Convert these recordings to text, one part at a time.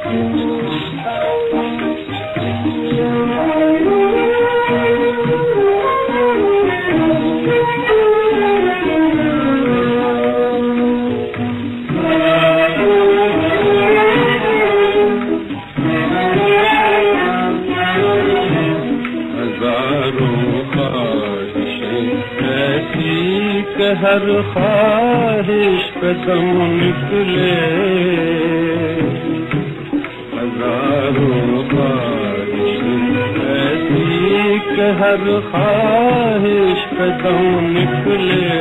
हर ख्वाहिश पे दम निकले, हजारों ख्वाहिश ऐसी कि हर ख्वाहिश पे दम निकले।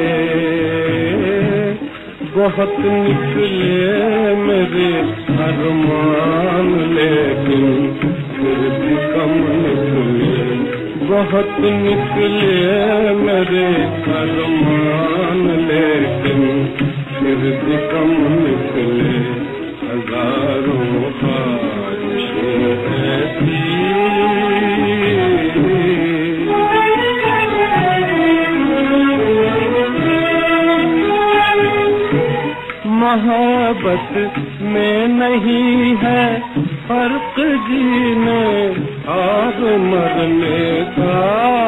बहुत निकले मेरे अरमान लेकिन फिर भी कम निकले। बहुत निकले मेरे अरमान लेकिन फिर भी कम निकले। हजारों ख्वाहिशें ऐसी मोहब्बत में नहीं है फर्क जीने और मरने का।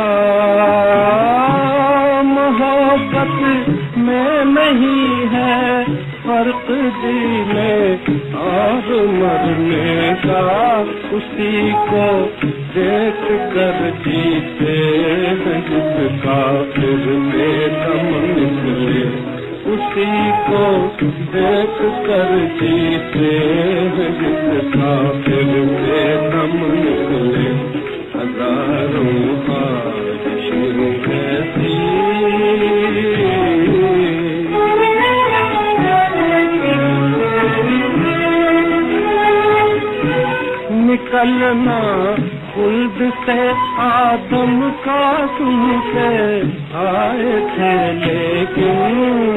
मोहब्बत में नहीं है फर्क जीने और मरने का। उसी को देख कर जीते हैं जिसका फिर में दम निकले। उसी को देख कर जीते हैं जिसका फिर में दम निकले। हजारों ख्वाहिशें ऐसी निकलना खुल्द से आदम का तुमसे आए थे लेकिन।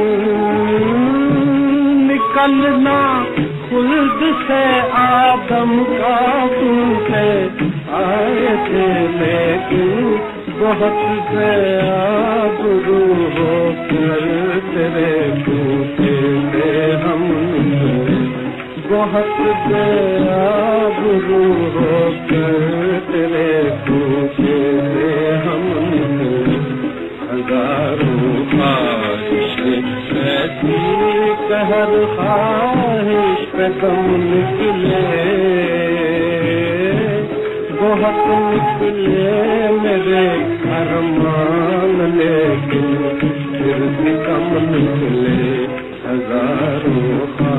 निकलना खुल्द से आदम का तुमसे आए थे लेकिन। बहुत गया गुरु हो कर तेरे पूछे से हम निकले। बहुत गया गुरु हो कर तेरे पूछे से हम निकले। हजारों ख्वाहिशें ऐसी कि हर ख्वाहिश पे दम निकले। बहुत निकले मेरे अरमान लेकिन फिर भी कम निकले। हजारों